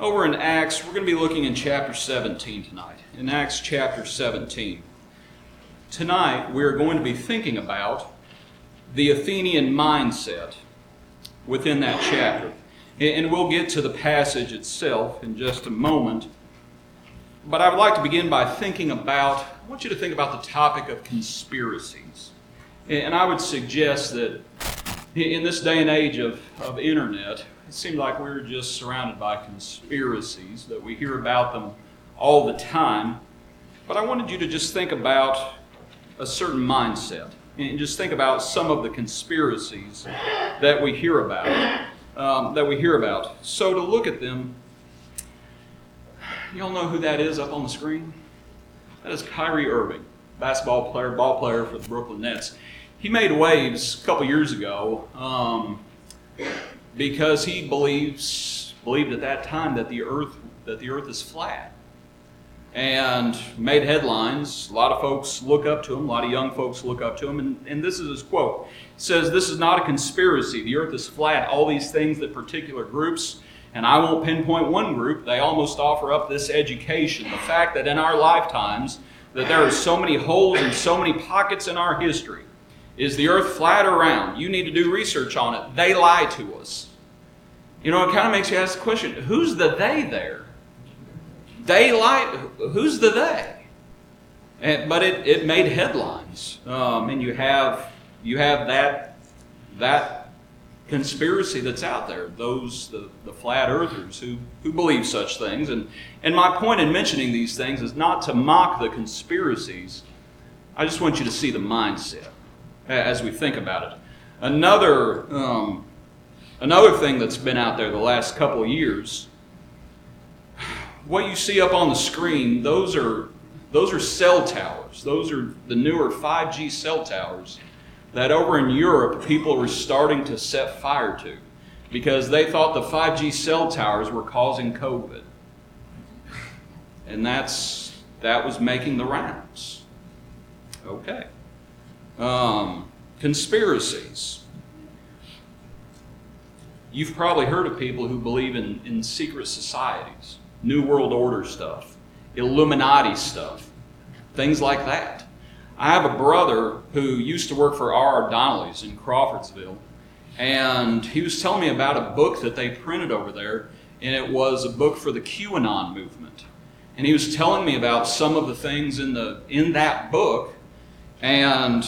Over in Acts, we're going to be looking in chapter 17 tonight. In Acts chapter 17. Tonight, we're going to be thinking about the Athenian mindset within that chapter. And we'll get to the passage itself in just a moment. But I would like to begin by I want you to think about the topic of conspiracies. And I would suggest that in this day and age of internet, it seems like we're just surrounded by conspiracies, that we hear about them all the time. But I wanted you to just think about a certain mindset and just think about some of the conspiracies that we hear about. So to look at them, you all know who that is up on the screen? That is Kyrie Irving, ball player for the Brooklyn Nets. He made waves a couple years ago because he believed at that time that the earth is flat, and made headlines. A lot of folks look up to him. A lot of young folks look up to him. And this is his quote. He says, "This is not a conspiracy. The earth is flat." All these things that particular groups, and I won't pinpoint one group, they almost offer up this education. The fact that in our lifetimes, that there are so many holes and so many pockets in our history. Is the earth flat or round? You need to do research on it. They lie to us. You know, it kind of makes you ask the question, who's the they there? They lie. Who's the they? But it made headlines. And you have that conspiracy that's out there. The flat earthers who believe such things. And my point in mentioning these things is not to mock the conspiracies. I just want you to see the mindset as we think about it. Another thing that's been out there the last couple of years, what you see up on the screen, those are cell towers. Those are the newer 5G cell towers that over in Europe people were starting to set fire to because they thought the 5G cell towers were causing COVID. And that was making the rounds. Okay. Conspiracies. You've probably heard of people who believe in secret societies, New World Order stuff, Illuminati stuff, things like that. I have a brother who used to work for R.R. Donnelly's in Crawfordsville, and he was telling me about a book that they printed over there, and it was a book for the QAnon movement. And he was telling me about some of the things in that book, and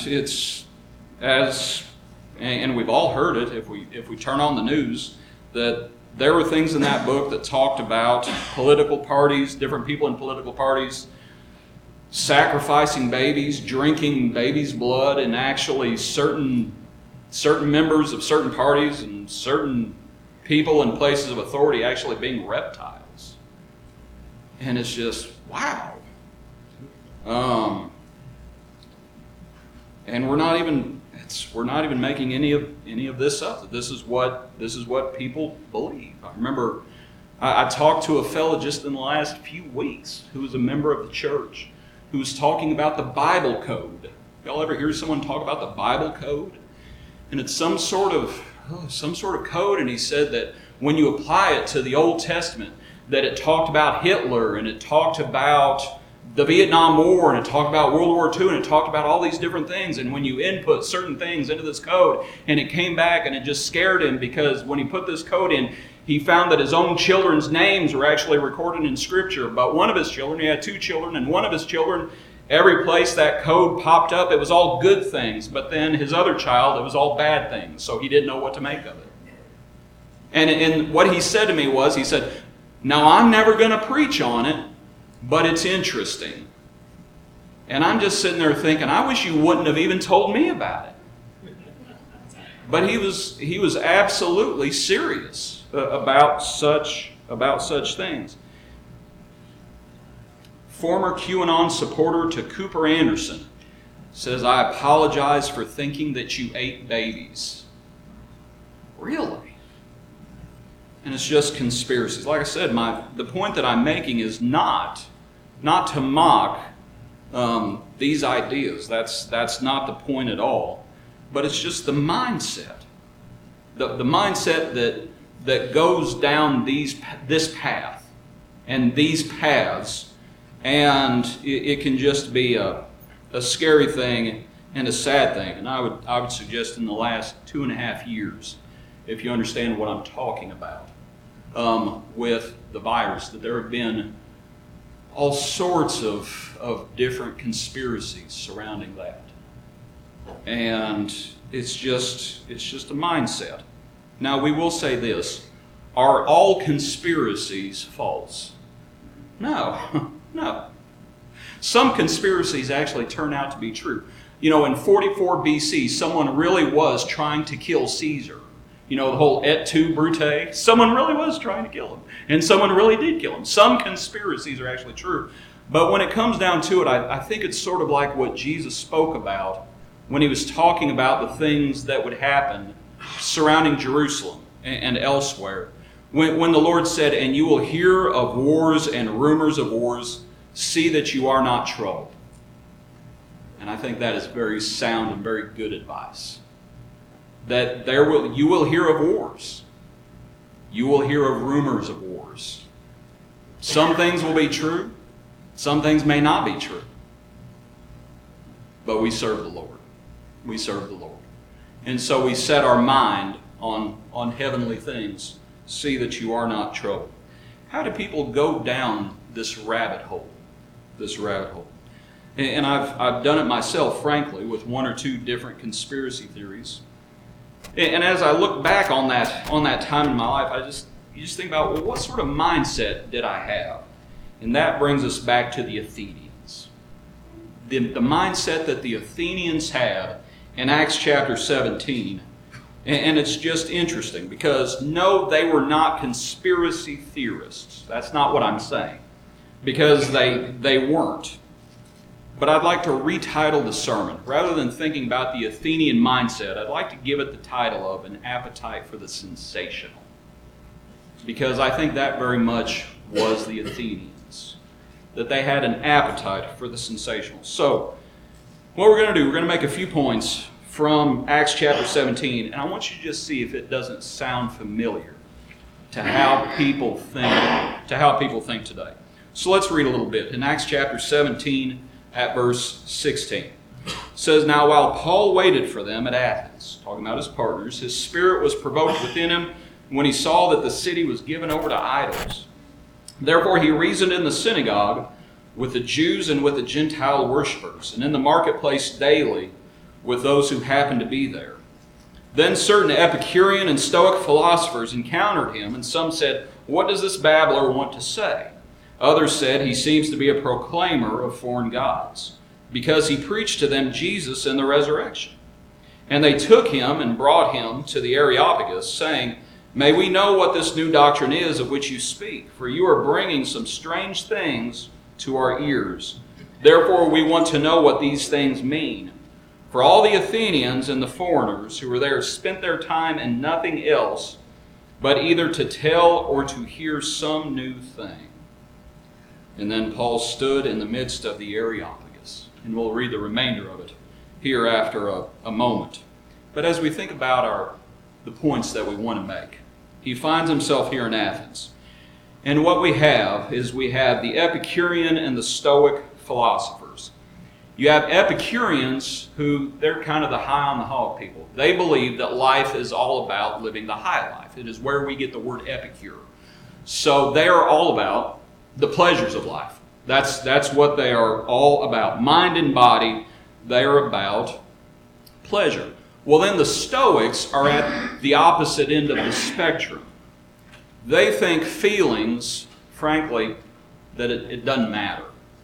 and we've all heard it if we turn on the news, that there were things in that book that talked about political parties, different people in political parties, sacrificing babies, drinking babies' blood, and actually certain members of certain parties and certain people in places of authority actually being reptiles. And it's just, wow. And we're not even making any of this up. This is what people believe. I remember I talked to a fellow just in the last few weeks who was a member of the church who was talking about the Bible code. Y'all ever hear someone talk about the Bible code? And it's some sort of code, and he said that when you apply it to the Old Testament, that it talked about Hitler, and it talked about the Vietnam War, and it talked about World War II, and it talked about all these different things. And when you input certain things into this code, and it came back, and it just scared him, because when he put this code in, he found that his own children's names were actually recorded in Scripture. But one of his children, he had 2 children, and one of his children, every place that code popped up, it was all good things. But then his other child, it was all bad things. So he didn't know what to make of it. And what he said to me was, he said, "Now I'm never going to preach on it, but it's interesting." And I'm just sitting there thinking, I wish you wouldn't have even told me about it. But he was absolutely serious about such things. Former QAnon supporter to Cooper Anderson says, "I apologize for thinking that you ate babies." Really? And it's just conspiracies. Like I said, the point that I'm making is not to mock these ideas. That's not the point at all. But it's just the mindset. The mindset that goes down this path. and these paths, and it can just be a scary thing and a sad thing. And I would suggest in the last 2.5 years, if you understand what I'm talking about, with the virus, that there have been all sorts of different conspiracies surrounding that. And it's just a mindset. Now, we will say this: are all conspiracies false? No, no. Some conspiracies actually turn out to be true. In 44 BC, someone really was trying to kill Caesar. The whole et tu, Brute. Someone really was trying to kill him. And someone really did kill him. Some conspiracies are actually true. But when it comes down to it, I think it's sort of like what Jesus spoke about when he was talking about the things that would happen surrounding Jerusalem and elsewhere. When the Lord said, "And you will hear of wars and rumors of wars, see that you are not troubled." And I think that is very sound and very good advice. That you will hear of wars. You will hear of rumors of wars. Some things will be true. Some things may not be true. But we serve the Lord. We serve the Lord. And so we set our mind on heavenly things. See that you are not troubled. How do people go down this rabbit hole? This rabbit hole. And I've done it myself, frankly, with 1 or 2 different conspiracy theories. And as I look back on that time in my life, you just think about, well, what sort of mindset did I have? And that brings us back to the Athenians. The mindset that the Athenians had in Acts chapter 17. And it's just interesting because, no, they were not conspiracy theorists. That's not what I'm saying. Because they weren't. But I'd like to retitle the sermon. Rather than thinking about the Athenian mindset, I'd like to give it the title of An Appetite for the Sensational. Because I think that very much was the Athenians. That they had an appetite for the sensational. So, what we're going to do, we're going to make a few points from Acts chapter 17. And I want you to just see if it doesn't sound familiar to how people think today. So let's read a little bit. In Acts chapter 17, at verse 16. It says, "Now while Paul waited for them at Athens," talking about his partners, "his spirit was provoked within him when he saw that the city was given over to idols. Therefore he reasoned in the synagogue with the Jews and with the Gentile worshippers, and in the marketplace daily with those who happened to be there. Then certain Epicurean and Stoic philosophers encountered him, and some said, 'What does this babbler want to say?' Others said, 'He seems to be a proclaimer of foreign gods, because he preached to them Jesus and the resurrection.' And they took him and brought him to the Areopagus, saying, 'May we know what this new doctrine is of which you speak, for you are bringing some strange things to our ears. Therefore we want to know what these things mean. For all the Athenians and the foreigners who were there spent their time in nothing else, but either to tell or to hear some new thing.' And then Paul stood in the midst of the Areopagus." And we'll read the remainder of it here after a moment. But as we think about the points that we want to make, he finds himself here in Athens. And what we have is the Epicurean and the Stoic philosophers. You have Epicureans who, they're kind of the high on the hog people. They believe that life is all about living the high life. It is where we get the word epicure. So they are all about the pleasures of life. That's what they are all about. Mind and body, they are about pleasure. Well, then the Stoics are at the opposite end of the spectrum. They think feelings, frankly, that it doesn't matter.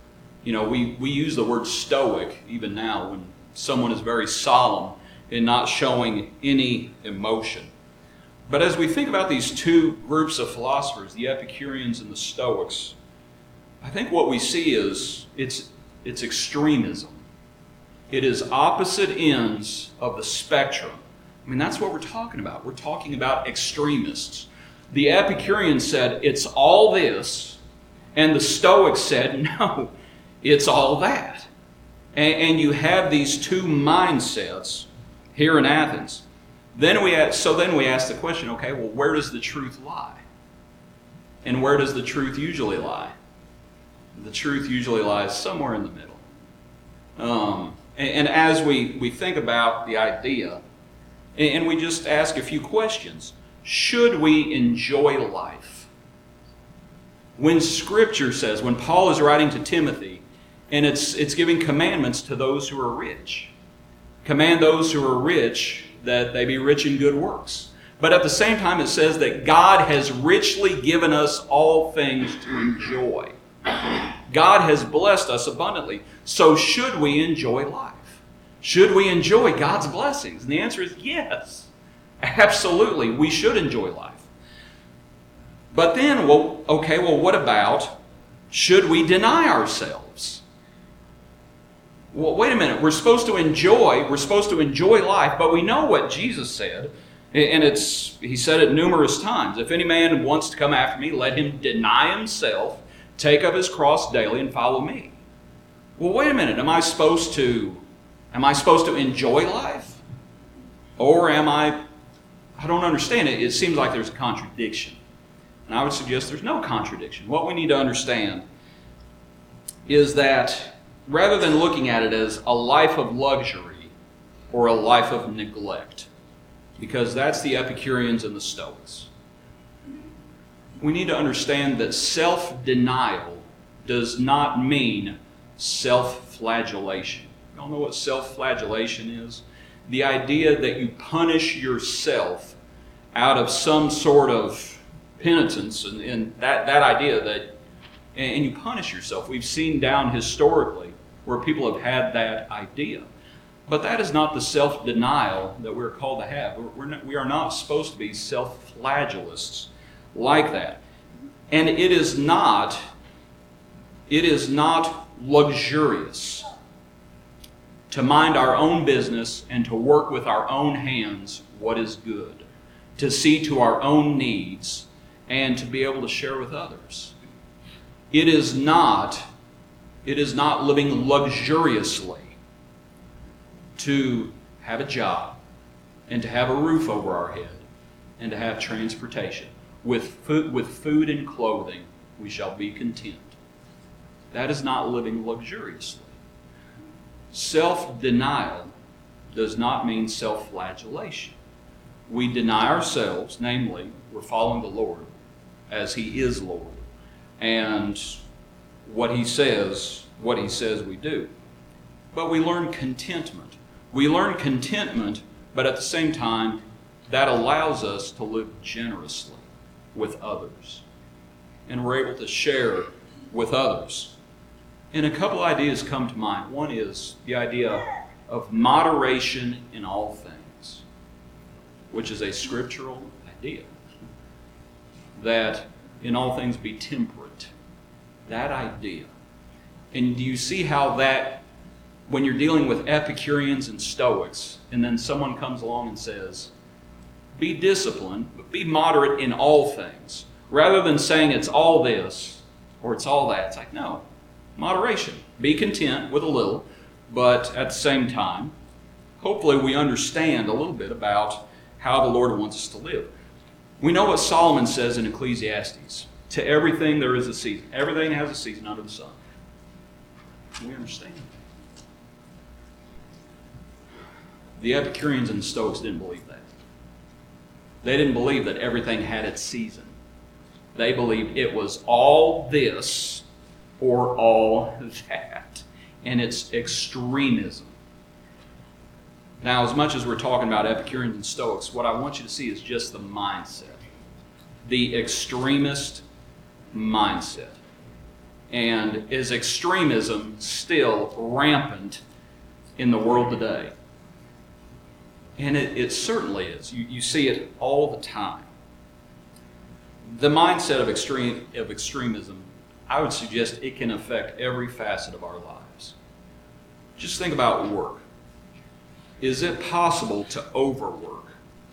We use the word stoic even now when someone is very solemn and not showing any emotion. But as we think about these two groups of philosophers, the Epicureans and the Stoics, I think what we see is it's extremism. It is opposite ends of the spectrum. I mean, that's what we're talking about. We're talking about extremists. The Epicurean said, it's all this, and the Stoics said, no, it's all that. And you have these two mindsets here in Athens. Then we ask the question, okay, well, where does the truth lie? And where does the truth usually lie? The truth usually lies somewhere in the middle. And as we think about the idea, and we just ask a few questions, should we enjoy life? When Scripture says, when Paul is writing to Timothy, and it's giving commandments to those who are rich. Command those who are rich that they be rich in good works. But at the same time, it says that God has richly given us all things to enjoy. God has blessed us abundantly. So should we enjoy life? Should we enjoy God's blessings? And the answer is yes. Absolutely, we should enjoy life. But then, what about, should we deny ourselves? Well, wait a minute. We're supposed to enjoy life, but we know what Jesus said, and he said it numerous times. If any man wants to come after me, let him deny himself, take up his cross daily, and follow me. Well, wait a minute. Am I supposed to enjoy life? Or I don't understand it. It seems like there's a contradiction. And I would suggest there's no contradiction. What we need to understand is that rather than looking at it as a life of luxury or a life of neglect, because that's the Epicureans and the Stoics, we need to understand that self-denial does not mean self-flagellation. You all know what self-flagellation is? The idea that you punish yourself out of some sort of penitence, and that idea that, and you punish yourself. We've seen down historically where people have had that idea. But that is not the self-denial that we're called to have. We are not supposed to be self-flagellists like that. And it is not luxurious to mind our own business and to work with our own hands what is good, to see to our own needs, and to be able to share with others. It is not living luxuriously to have a job and to have a roof over our head and to have transportation. With food and clothing we shall be content. That is not living luxuriously. Self-denial does not mean self-flagellation. We deny ourselves, namely, we're following the Lord as He is Lord, and what He says we do. But we learn contentment. We learn contentment, but at the same time, that allows us to live generously with others. And we're able to share with others. And a couple ideas come to mind. One is the idea of moderation in all things, which is a scriptural idea. That in all things be temperate. That idea. And do you see how that, when you're dealing with Epicureans and Stoics, and then someone comes along and says, be disciplined, but be moderate in all things. Rather than saying it's all this or it's all that, it's like, no, moderation. Be content with a little, but at the same time, hopefully we understand a little bit about how the Lord wants us to live. We know what Solomon says in Ecclesiastes. To everything there is a season. Everything has a season under the sun. We understand. The Epicureans and the Stoics didn't believe that. They didn't believe that everything had its season. They believed it was all this or all that. And it's extremism. Now, as much as we're talking about Epicureans and Stoics, what I want you to see is just the mindset. The extremist mindset. And is extremism still rampant in the world today? And it certainly is. You see it all the time. The mindset of extremism, I would suggest it can affect every facet of our lives. Just think about work. Is it possible to overwork?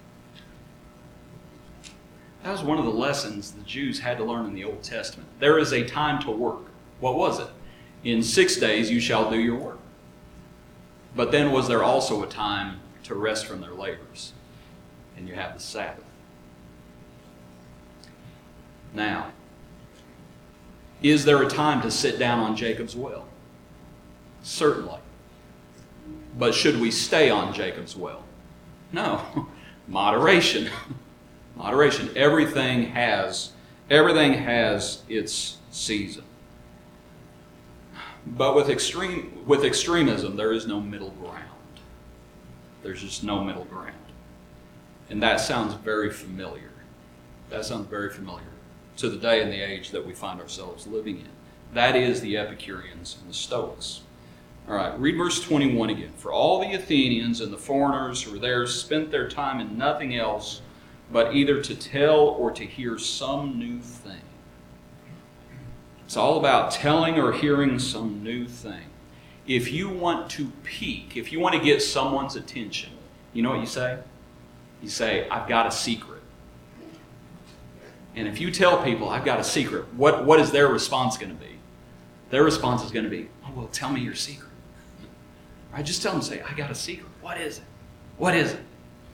That was one of the lessons the Jews had to learn in the Old Testament. There is a time to work. What was it? In 6 days you shall do your work. But then was there also a time to rest from their labors? And you have the Sabbath. Now, Is there a time to sit down on Jacob's well? Certainly. But should we stay on Jacob's well? No. Moderation. Moderation. Everything has its season. But with extremism, there is no middle ground. There's just no middle ground. And that sounds very familiar. That sounds very familiar to the day and the age that we find ourselves living in. That is the Epicureans and the Stoics. All right, read verse 21 again. For all the Athenians and the foreigners who were there spent their time in nothing else but either to tell or to hear some new thing. It's all about telling or hearing some new thing. If you want to pique, if you want to get someone's attention, you know what you say? You say, I've got a secret. And if you tell people, I've got a secret, what is their response going to be? Their response is going to be, oh, well, tell me your secret. Right? Just tell them, say, I got a secret. What is it? What is it?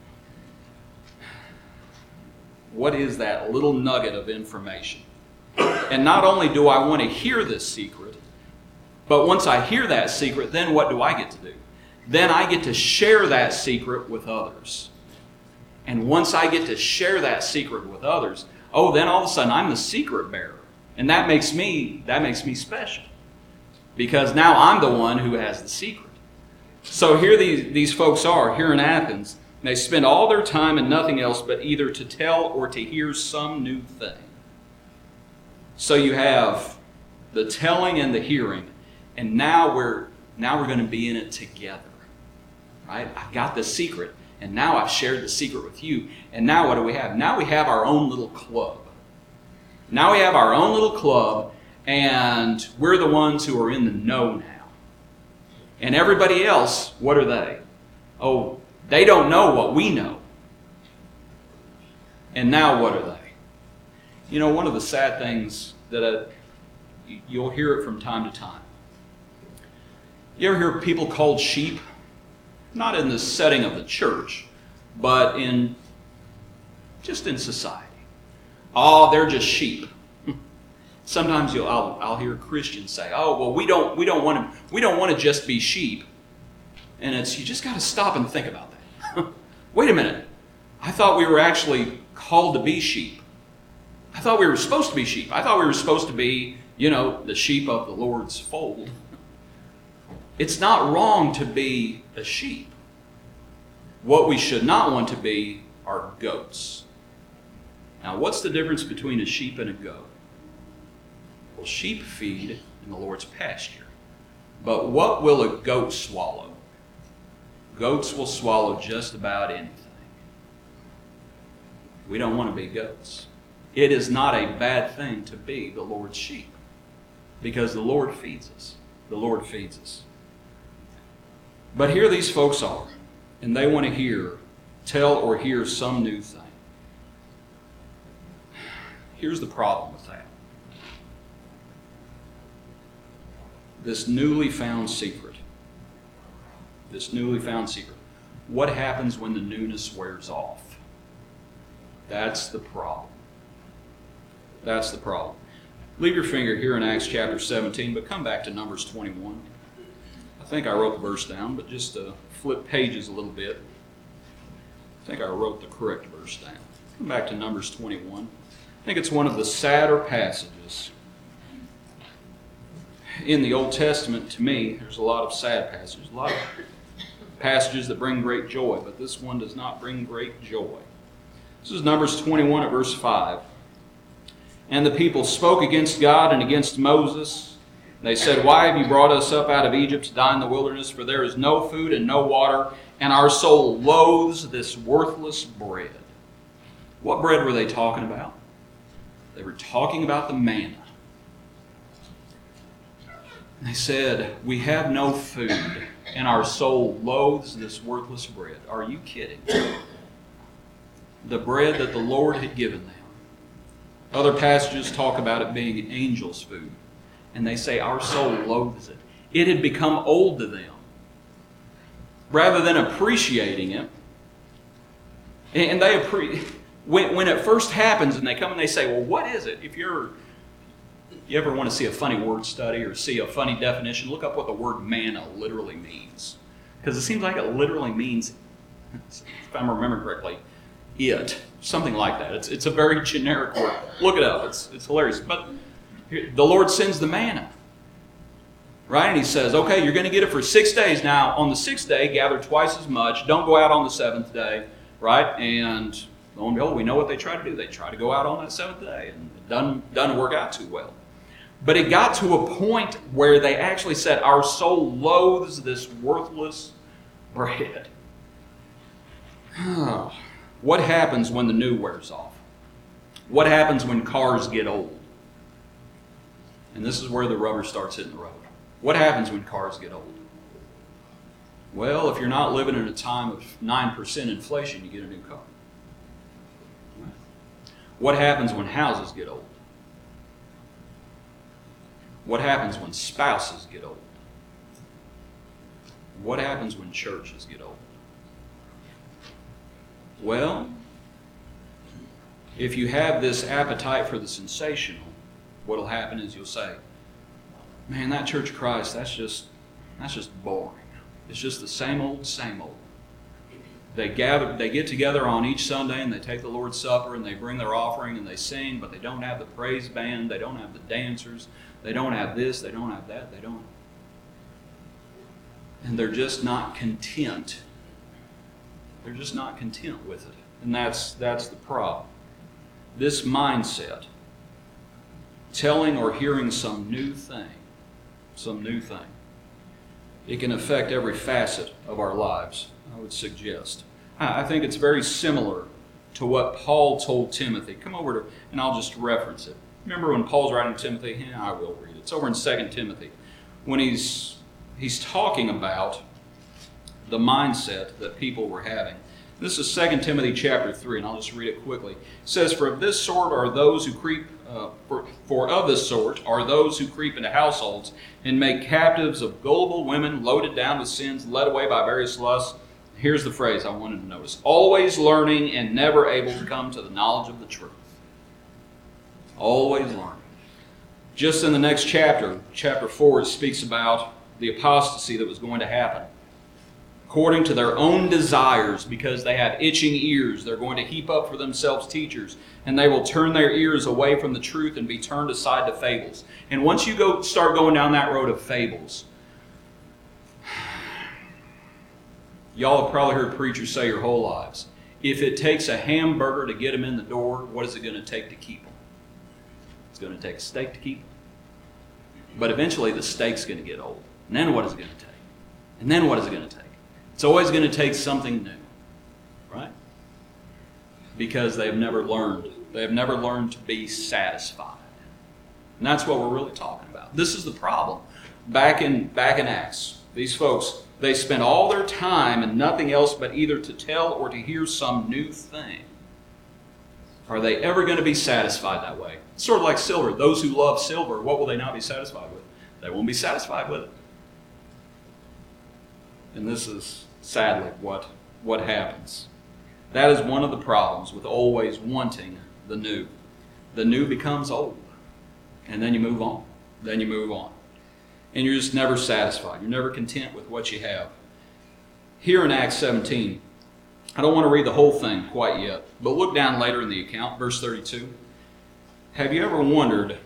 What is that little nugget of information? And not only do I want to hear this secret, but once I hear that secret, then what do I get to do? Then I get to share that secret with others. And once I get to share that secret with others, then all of a sudden I'm the secret bearer. And that makes me special. Because now I'm the one who has the secret. So here these folks are, here in Athens, and they spend all their time in nothing else but either to tell or to hear some new thing. So you have the telling and the hearing, and now we're going to be in it together. Right? I've got the secret, and now I've shared the secret with you. And now what do we have? Now we have our own little club. Now we have our own little club, and we're the ones who are in the know now. And everybody else, what are they? Oh, they don't know what we know. And now what are they? You know, one of the sad things that you'll hear it from time to time. You ever hear people called sheep? Not in the setting of the church, but just in society. Oh, they're just sheep. Sometimes I'll hear Christians say, "Oh, well, we don't want to just be sheep," and you just got to stop and think about that. Wait a minute, I thought we were actually called to be sheep. I thought we were supposed to be sheep. I thought we were supposed to be, the sheep of the Lord's fold. It's not wrong to be a sheep. What we should not want to be are goats. Now, what's the difference between a sheep and a goat? Well, sheep feed in the Lord's pasture. But what will a goat swallow? Goats will swallow just about anything. We don't want to be goats. It is not a bad thing to be the Lord's sheep, because the Lord feeds us. The Lord feeds us. But here these folks are, and they want to tell or hear some new thing. Here's the problem with that. This newly found secret. What happens when the newness wears off? That's the problem. Leave your finger here in Acts chapter 17, but come back to Numbers 21. I think I wrote the verse down, but just flip pages a little bit. I think I wrote the correct verse down. Come back to Numbers 21. I think it's one of the sadder passages in the Old Testament. To me, there's a lot of sad passages, a lot of passages that bring great joy, but this one does not bring great joy. This is Numbers 21 at verse 5. And the people spoke against God and against Moses. They said, "Why have you brought us up out of Egypt to die in the wilderness? For there is no food and no water, and our soul loathes this worthless bread." What bread were they talking about? They were talking about the manna. They said, "We have no food, and our soul loathes this worthless bread." Are you kidding? The bread that the Lord had given them. Other passages talk about it being angels' food. And they say, our soul loathes it. It had become old to them. Rather than appreciating it, and when it first happens and they come and they say, "Well, what is it?" If you're you ever want to see a funny word study or see a funny definition, look up what the word manna literally means. Because it seems like it literally means, if I'm remembering correctly, something like that. It's a very generic word. Look it up. It's hilarious. But the Lord sends the manna. Right? And he says, okay, you're going to get it for 6 days. Now, on the 6th day, gather twice as much. Don't go out on the 7th day. Right? And lo and behold, we know what they try to do. They try to go out on that 7th day. And it doesn't work out too well. But it got to a point where they actually said, our soul loathes this worthless bread. What happens when the new wears off? What happens when cars get old? And this is where the rubber starts hitting the road. What happens when cars get old? Well, if you're not living in a time of 9% inflation, you get a new car. What happens when houses get old? What happens when spouses get old? What happens when churches get old? Well, if you have this appetite for the sensational, what will happen is you'll say, man, that Church of Christ, that's just boring. It's just the same old, same old. They get together on each Sunday and they take the Lord's Supper and they bring their offering and they sing, but they don't have the praise band, they don't have the dancers, they don't have this, they don't have that, and they're just not content. They're just not content with it. And that's the problem. This mindset, telling or hearing some new thing, it can affect every facet of our lives, I would suggest. I think it's very similar to what Paul told Timothy. Come over to, and I'll just reference it. Remember when Paul's writing to Timothy? I will read it. It's over in 2 Timothy. When he's talking about the mindset that people were having. This is 2 Timothy chapter 3, and I'll just read it quickly. It says, For of this sort are those who creep into households and make captives of gullible women, loaded down with sins, led away by various lusts. Here's the phrase I wanted to notice. Always learning and never able to come to the knowledge of the truth. Always learning. Just in the next chapter, chapter 4, it speaks about the apostasy that was going to happen. According to their own desires, because they have itching ears, they're going to heap up for themselves teachers, and they will turn their ears away from the truth and be turned aside to fables. And once you start going down that road of fables, y'all have probably heard preachers say your whole lives, if it takes a hamburger to get them in the door, what is it going to take to keep them? It's going to take a steak to keep them. But eventually the steak's going to get old. And then what is it going to take? And then what is it going to take? It's always going to take something new, right? Because they've never learned. They've never learned to be satisfied. And that's what we're really talking about. This is the problem. Back in Acts, these folks, they spent all their time and nothing else but either to tell or to hear some new thing. Are they ever going to be satisfied that way? It's sort of like silver. Those who love silver, what will they not be satisfied with? They won't be satisfied with it. And this is sadly what happens. That is one of the problems with always wanting the new. The new becomes old. And then you move on. Then you move on. And you're just never satisfied. You're never content with what you have. Here in Acts 17, I don't want to read the whole thing quite yet, but look down later in the account, verse 32. Have you ever wondered,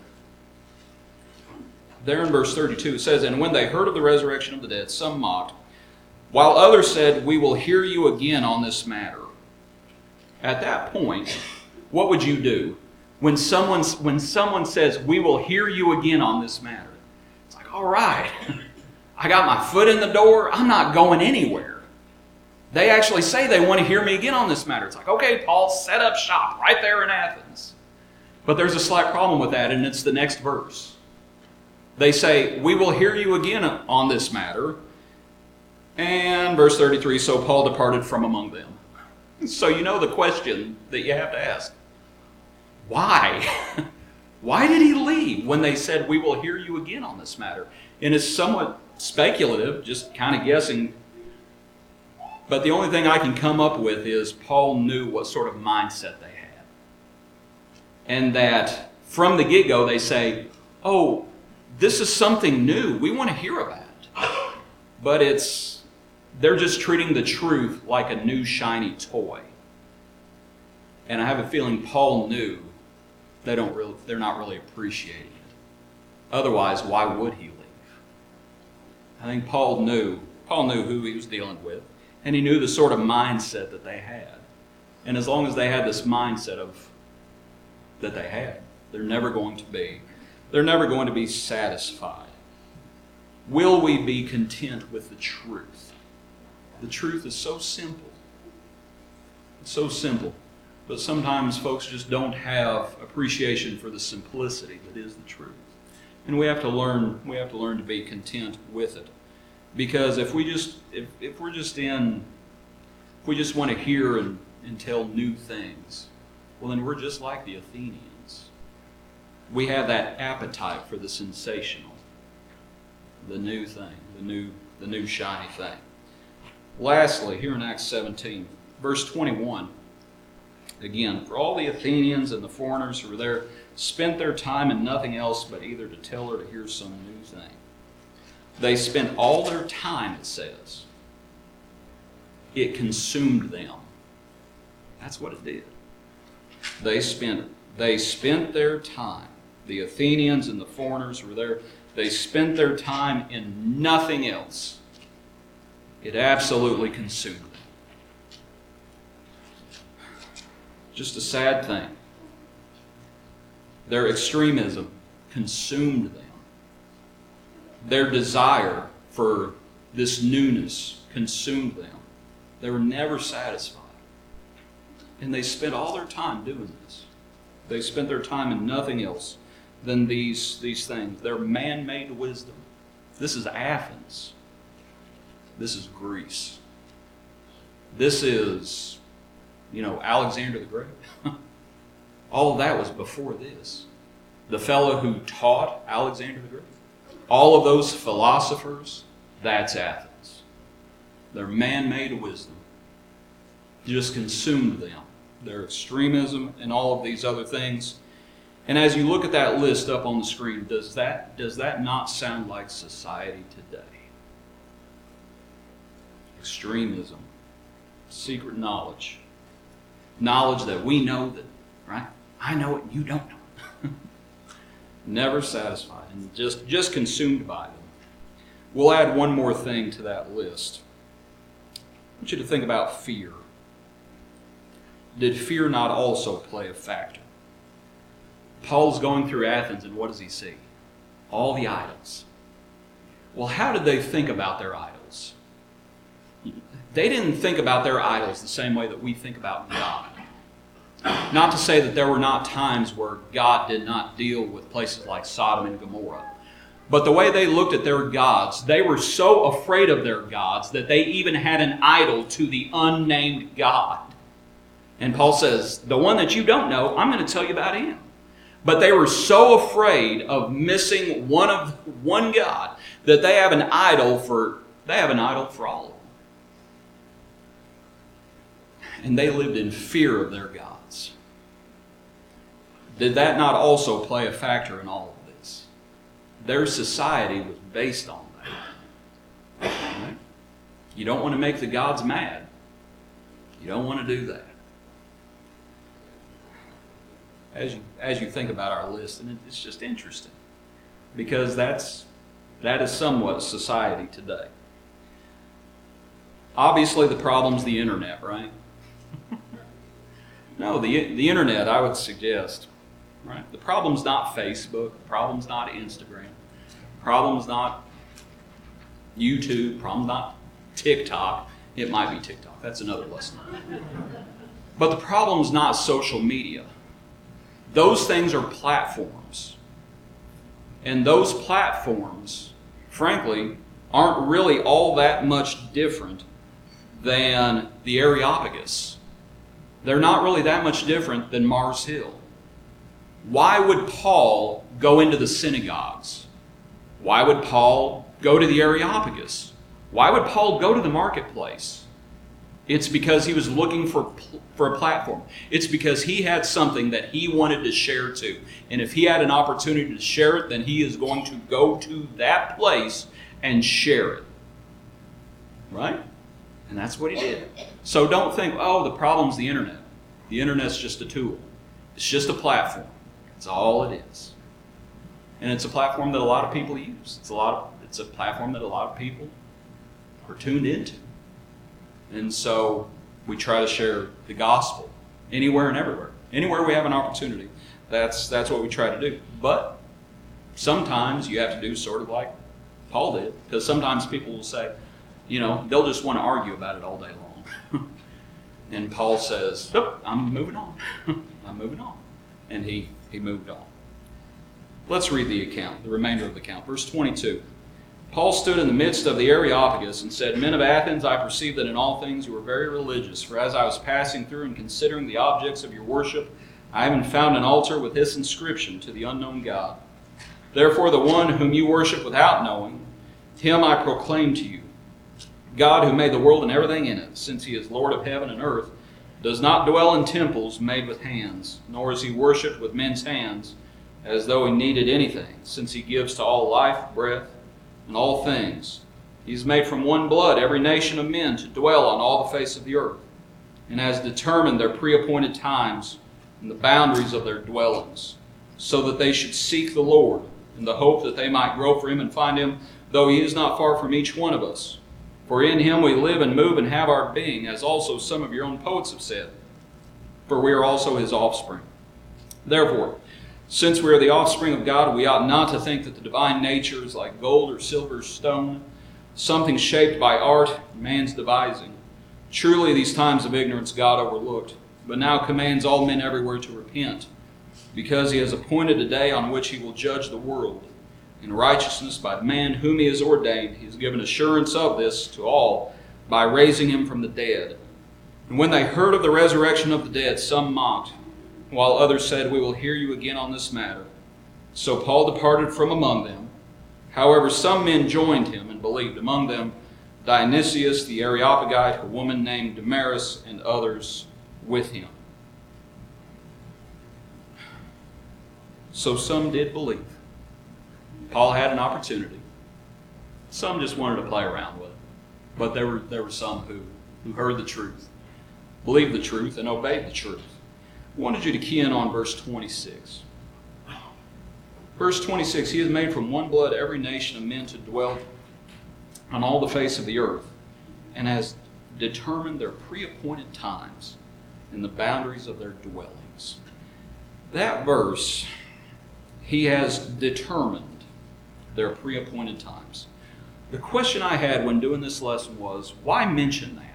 there in verse 32 it says, And when they heard of the resurrection of the dead, some mocked, while others said, We will hear you again on this matter. At that point, what would you do? When someone says, We will hear you again on this matter. It's like, all right, I got my foot in the door. I'm not going anywhere. They actually say they want to hear me again on this matter. It's like, okay, Paul, set up shop right there in Athens. But there's a slight problem with that, and it's the next verse. They say, We will hear you again on this matter. And verse 33, so Paul departed from among them. So you know the question that you have to ask. Why? Why did he leave when they said, We will hear you again on this matter? And it's somewhat speculative, just kind of guessing. But the only thing I can come up with is Paul knew what sort of mindset they had. And that from the get-go they say, oh, this is something new. We want to hear about it. But they're just treating the truth like a new shiny toy. And I have a feeling Paul knew they're not really appreciating it. Otherwise, why would he leave? I think Paul knew who he was dealing with, and he knew the sort of mindset that they had. And as long as they had this mindset that they had, they're never going to be satisfied. Will we be content with the truth? The truth is so simple. It's so simple. But sometimes folks just don't have appreciation for the simplicity that is the truth. And we have to learn to be content with it. Because if we just want to hear and tell new things, well, then we're just like the Athenians. We have that appetite for the sensational, the new thing, the new shiny thing. Lastly, here in Acts 17, verse 21, again, for all the Athenians and the foreigners who were there spent their time in nothing else but either to tell or to hear some new thing. They spent all their time, it says. It consumed them. That's what it did. They spent their time. The Athenians and the foreigners who were there, they spent their time in nothing else. It absolutely consumed them. Just a sad thing. Their extremism consumed them. Their desire for this newness consumed them. They were never satisfied. And they spent all their time doing this. They spent their time in nothing else than these things. Their man-made wisdom. This is Athens. This is Greece. This is, Alexander the Great. All of that was before this. The fellow who taught Alexander the Great. All of those philosophers, that's Athens. Their man-made wisdom just consumed them. Their extremism and all of these other things. And as you look at that list up on the screen, does that not sound like society today? Extremism, secret knowledge, knowledge that we know that, right? I know it, you don't know it. Never satisfied and just consumed by them. We'll add one more thing to that list. I want you to think about fear. Did fear not also play a factor? Paul's going through Athens, and what does he see? All the idols. Well, how did they think about their idols? They didn't think about their idols the same way that we think about God. Not to say that there were not times where God did not deal with places like Sodom and Gomorrah. But the way they looked at their gods, they were so afraid of their gods that they even had an idol to the unnamed God. And Paul says, the one that you don't know, I'm going to tell you about him. But they were so afraid of missing one God that they have an idol for all of them. And they lived in fear of their gods. Did that not also play a factor in all of this? Their society was based on that. Right? You don't want to make the gods mad. You don't want to do that. As you think about our list, and it's just interesting, because that is somewhat society today. Obviously, the problem's the internet, right? No, the internet, I would suggest, right? The problem's not Facebook. The problem's not Instagram. The problem's not YouTube. The problem's not TikTok. It might be TikTok. That's another lesson. But the problem's not social media. Those things are platforms. And those platforms, frankly, aren't really all that much different than the Areopagus. They're not really that much different than Mars Hill. Why would Paul go into the synagogues? Why would Paul go to the Areopagus? Why would Paul go to the marketplace? It's because he was looking for a platform. It's because he had something that he wanted to share to. And if he had an opportunity to share it, then he is going to go to that place and share it. Right? And that's what he did. So don't think, oh, the problem's the internet. The internet's just a tool. It's just a platform. That's all it is. And it's a platform that a lot of people use. It's a platform that a lot of people are tuned into. And so we try to share the gospel anywhere and everywhere. Anywhere we have an opportunity. That's what we try to do. But sometimes you have to do sort of like Paul did. Because sometimes people will say, they'll just want to argue about it all day long. And Paul says, nope, I'm moving on. I'm moving on. And he moved on. Let's read the remainder of the account. Verse 22. Paul stood in the midst of the Areopagus and said, Men of Athens, I perceive that in all things you are very religious. For as I was passing through and considering the objects of your worship, I haven't found an altar with this inscription, to the unknown God. Therefore the one whom you worship without knowing, him I proclaim to you. God who made the world and everything in it, since he is Lord of heaven and earth, does not dwell in temples made with hands, nor is he worshipped with men's hands, as though he needed anything, since he gives to all life, breath, and all things. He has made from one blood every nation of men to dwell on all the face of the earth, and has determined their pre-appointed times and the boundaries of their dwellings, so that they should seek the Lord, in the hope that they might grow for him and find him, though he is not far from each one of us. For in him we live and move and have our being, as also some of your own poets have said, for we are also his offspring. Therefore, since we are the offspring of God, we ought not to think that the divine nature is like gold or silver or stone, something shaped by art, man's devising. Truly these times of ignorance God overlooked, but now commands all men everywhere to repent, because he has appointed a day on which he will judge the world in righteousness by the man whom he has ordained. He has given assurance of this to all by raising him from the dead. And when they heard of the resurrection of the dead, some mocked, while others said, We will hear you again on this matter. So Paul departed from among them. However, some men joined him and believed, among them Dionysius the Areopagite, a woman named Damaris, and others with him. So some did believe. Paul had an opportunity. Some just wanted to play around with it. But there were some who heard the truth, believed the truth, and obeyed the truth. I wanted you to key in on verse 26. Verse 26, He has made from one blood every nation of men to dwell on all the face of the earth, and has determined their pre-appointed times and the boundaries of their dwellings. That verse, He has determined their pre-appointed times. The question I had when doing this lesson was, why mention that?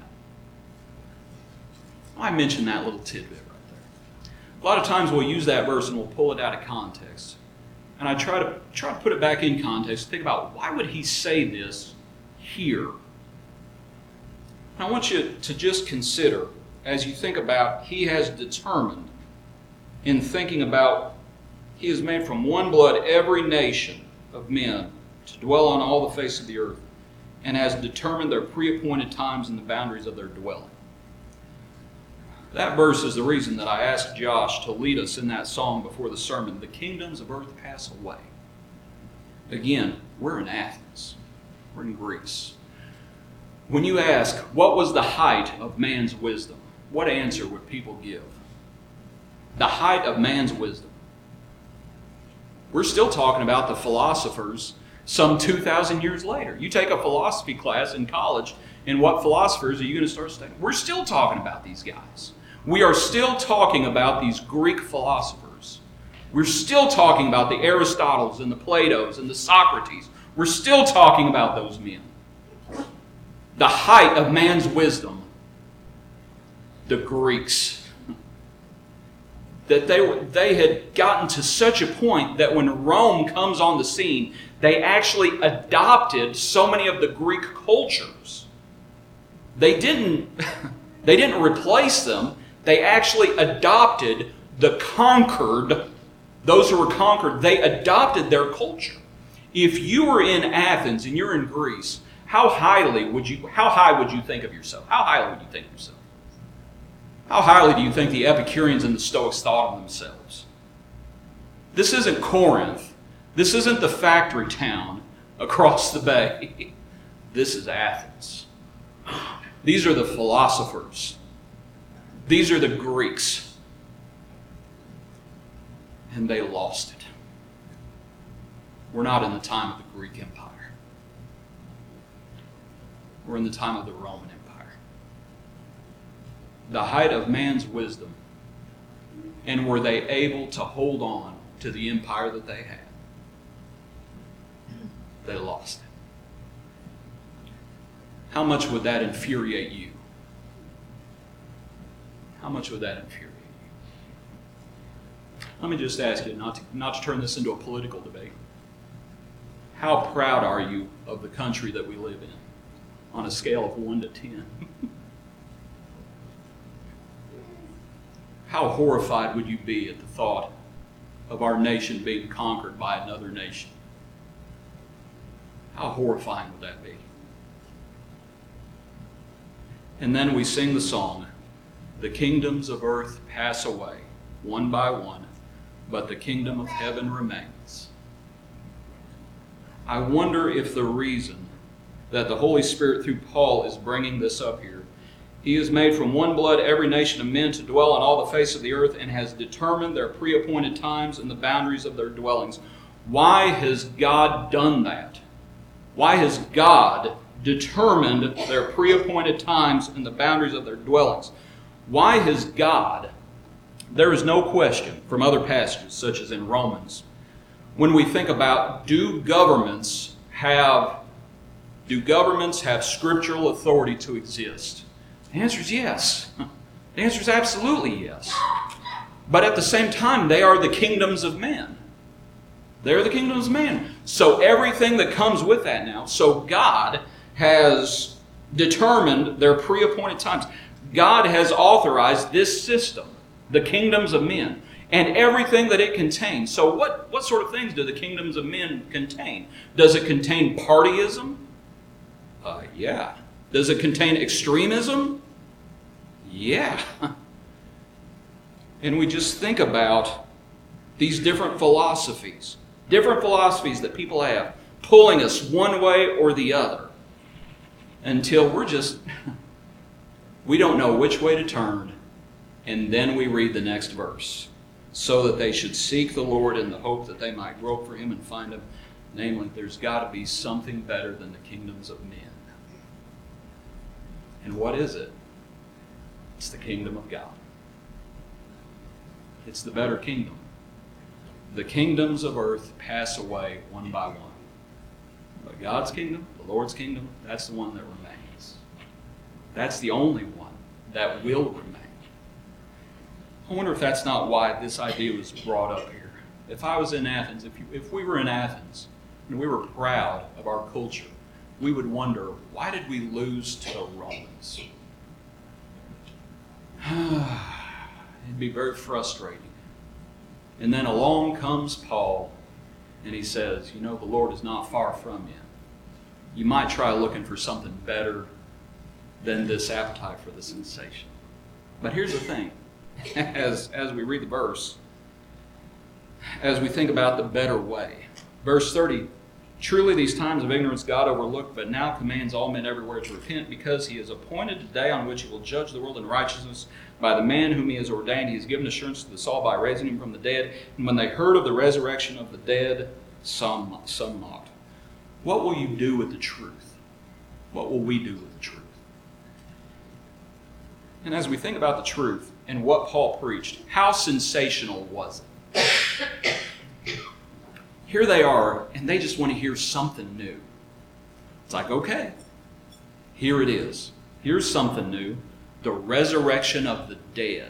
Why mention that little tidbit right there? A lot of times we'll use that verse and we'll pull it out of context. And I try to put it back in context, think about why would he say this here? And I want you to just consider, as you think about, he has determined, in thinking about, he has made from one blood every nation of men to dwell on all the face of the earth, and has determined their pre-appointed times and the boundaries of their dwelling. That verse is the reason that I asked Josh to lead us in that song before the sermon, The Kingdoms of Earth Pass Away. Again, we're in Athens. We're in Greece. When you ask, what was the height of man's wisdom? What answer would people give? The height of man's wisdom. We're still talking about the philosophers some 2,000 years later. You take a philosophy class in college, and what philosophers are you going to start studying? We're still talking about these guys. We are still talking about these Greek philosophers. We're still talking about the Aristotles and the Platos and the Socrates. We're still talking about those men. The height of man's wisdom, the Greeks. That they had gotten to such a point that when Rome comes on the scene, they actually adopted so many of the Greek cultures. They didn't replace them. They actually adopted the conquered, those who were conquered, they adopted their culture. If you were in Athens and you're in Greece, how high would you think of yourself? How highly would you think of yourself? How highly do you think the Epicureans and the Stoics thought of themselves? This isn't Corinth. This isn't the factory town across the bay. This is Athens. These are the philosophers. These are the Greeks. And they lost it. We're not in the time of the Greek Empire. We're in the time of the Roman Empire. The height of man's wisdom. And were they able to hold on to the empire that they had? They lost it. How much would that infuriate you? How much would that infuriate you? Let me just ask you, not to turn this into a political debate. How proud are you of the country that we live in on a scale of 1 to 10? How horrified would you be at the thought of our nation being conquered by another nation? How horrifying would that be? And then we sing the song, "The kingdoms of earth pass away, one by one, but the kingdom of heaven remains." I wonder if the reason that the Holy Spirit through Paul is bringing this up here, He has made from one blood every nation of men to dwell on all the face of the earth and has determined their pre-appointed times and the boundaries of their dwellings. Why has God done that? Why has God determined their pre-appointed times and the boundaries of their dwellings? Why has God? There is no question from other passages, such as in Romans, when we think about do governments have scriptural authority to exist? The answer is yes. The answer is absolutely yes. But at the same time, they are the kingdoms of men. They're the kingdoms of man. So everything that comes with that now, so God has determined their pre-appointed times. God has authorized this system, the kingdoms of men, and everything that it contains. So what sort of things do the kingdoms of men contain? Does it contain partyism? Yeah. Does it contain extremism? Yeah. And we just think about these different philosophies that people have, pulling us one way or the other, until we don't know which way to turn, and then we read the next verse. So that they should seek the Lord in the hope that they might grope for Him and find Him. Namely, there's got to be something better than the kingdoms of men. And what is it? It's the kingdom of God. It's the better kingdom. The kingdoms of earth pass away one by one. But God's kingdom, the Lord's kingdom, that's the one that remains. That's the only one that will remain. I wonder if that's not why this idea was brought up here. If I was in Athens, if we were in Athens and we were proud of our culture, we would wonder, why did we lose to the Romans? It'd be very frustrating. And then along comes Paul, and he says, the Lord is not far from you. You might try looking for something better than this appetite for the sensation. But here's the thing. As we read the verse, as we think about the better way. Verse 30, "Truly these times of ignorance God overlooked, but now commands all men everywhere to repent, because He has appointed a day on which He will judge the world in righteousness by the man whom He has ordained. He has given assurance to us all by raising Him from the dead. And when they heard of the resurrection of the dead, some mocked." What will you do with the truth? What will we do with the truth? And as we think about the truth and what Paul preached, how sensational was it? Here they are, and they just want to hear something new. It's like, okay, here it is. Here's something new. The resurrection of the dead.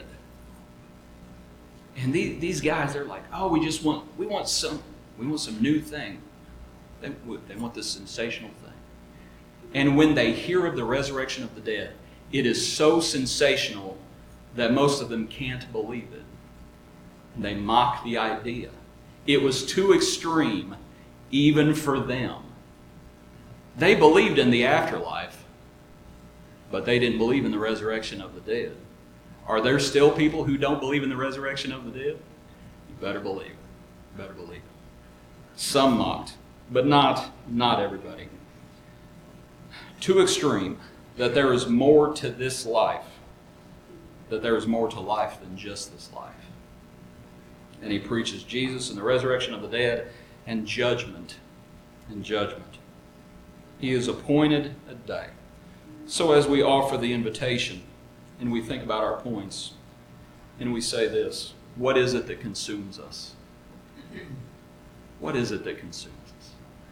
And these guys, they're like, oh, we want some new thing. They want this sensational thing. And when they hear of the resurrection of the dead, it is so sensational that most of them can't believe it. They mock the idea. It was too extreme even for them. They believed in the afterlife, but they didn't believe in the resurrection of the dead. Are there still people who don't believe in the resurrection of the dead? You better believe it. You better believe it. Some mocked, but not everybody. Too extreme, that there is more to this life, that there is more to life than just this life. And he preaches Jesus and the resurrection of the dead and judgment. And judgment. He has appointed a day. So as we offer the invitation and we think about our points and we say this, what is it that consumes us? What is it that consumes us?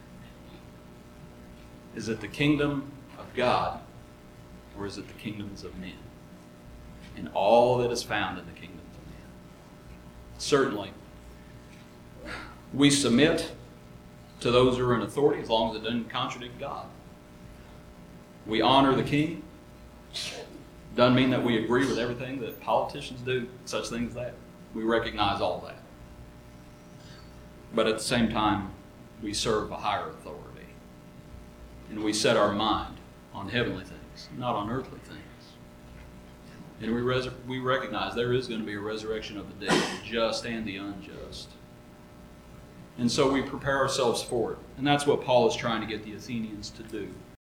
Is it the kingdom of God, or is it the kingdoms of men? And all that is found in the kingdoms of men. Certainly, we submit to those who are in authority as long as it doesn't contradict God. We honor the king. Doesn't mean that we agree with everything that politicians do, such things as that. We recognize all that. But at the same time, we serve a higher authority. And we set our mind on heavenly things, not on earthly things. And we recognize there is going to be a resurrection of the dead, the just and the unjust. And so we prepare ourselves for it. And that's what Paul is trying to get the Athenians to do.